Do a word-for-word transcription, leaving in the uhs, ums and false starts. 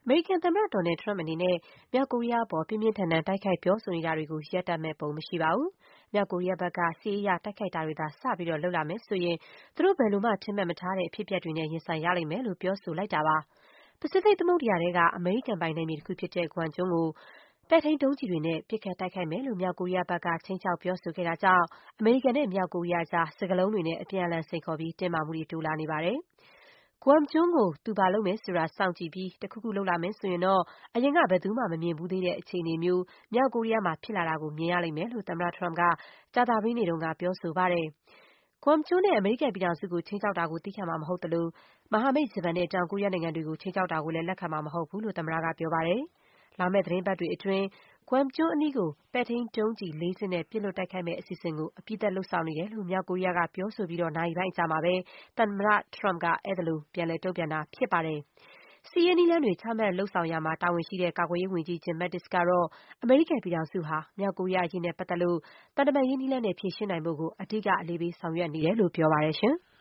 အမေရိကန်သမ္မတ Donald Trump အနေနဲ့ မြောက်ကိုရီးယားအပေါ် ပြင်းပြင်းထန်ထန် တိုက်ခိုက်ပြောဆိုနေတာတွေကို ရပ်တန့်မယ့်ပုံ မရှိပါဘူး။ မြောက်ကိုရီးယားဘက်က စစ်ရေးအရ တိုက်ခိုက်တာတွေသာ စပြီးလုပ်လာမယ်ဆိုရင် သူတို့ ဘယ်လိုမှ ထင်မှတ်မထားတဲ့ အဖြစ်အပျက်တွေနဲ့ ရင်ဆိုင်ရလိမ့်မယ်လို့ ပြောဆိုလိုက်တာပါ။ ပစိဖိတ်သမုဒ္ဒရာထဲက အမေရိကန်ပိုင်နယ်မြေတခုဖြစ်တဲ့ Guam ကျွန်းကို ပဲ့ထိန်းဒုံးကျည်တွေနဲ့ ပစ်ခတ်တိုက်ခိုက်မယ်လို့ မြောက်ကိုရီးယားဘက်က ခြိမ်းခြောက်ပြောဆိုခဲ့တာကြောင့် အမေရိကန်နဲ့ မြောက်ကိုရီးယားကြား စကားလုံးတွေနဲ့ အပြန်အလှန် စိန်ခေါ်ပြီး တင်းမာမှုတွေ တိုးလာနေပါတယ်။ Guam ကျွန်းကို သူဘာလုပ်မယ်ဆိုတာ စောင့်ကြည့်ပြီး တခုခုလုပ်လာမယ်ဆိုရင်တော့ အရင်က ဘယ်သူမှ မမြင်ဖူးသေးတဲ့ အခြေအနေမျိုး မြောက်ကိုရီးယားမှာ ဖြစ်လာတာကို မြင်ရလိမ့်မယ်လို့ သမ္မတ Trump က ကြာသပတေးနေ့တုန်းက ပြောဆိုပါတယ်။ Guam ကျွန်းနဲ့ အမေရိကန်ပြည်ထောင်စုကို ခြိမ်းခြောက်တာကို သည်းခံမှာ မဟုတ်သလို မဟာမိတ် ဂျပန်နဲ့ တောင်ကိုရီးယားနိုင်ငံတွေကို ခြိမ်းခြောက်တာကိုလည်း လက်ခံမှာ မဟုတ်ဘူးလို့ သမ္မတက ပြောပါတယ်။ လာမယ့် သီတင်းပတ်တွေအတွင်း Guam ကျွန်းအနီးကို ပဲ့ထိန်းဒုံးကျည် လေး စင်းနဲ့ ပစ်လွှတ်တိုက်ခိုက်မယ့် အစီအစဉ်ကို အပြီးသတ် လုပ်ဆောင်နေတယ်လို့ မြောက်ကိုရီးယားက ပြောဆိုပြီး နာရီပိုင်းအကြာမှာပဲ သမ္မတ Trump က အဲဒီလို ပြန်တုံ့ပြန်တာ ဖြစ်ပါတယ်။ စစ်ရေးနည်းလမ်းတွေ ချမှတ်လုပ်ဆောင်ရာမှာ တာဝန်ရှိတဲ့ ကာကွယ်ရေးဝန်ကြီး Jim Mattis ကတော့ အမေရိကန်ပြည်ထောင်စုဟာ မြောက်ကိုရီးယားအရေးနဲ့ပတ်သက်လို့ သံတမန်ရေးနည်းလမ်းနဲ့ ဖြေရှင်းနိုင်ဖို့ကို အဓိက အလေးပေး ဆောင်ရွက်နေတယ်လို့ ပြောပါတယ်။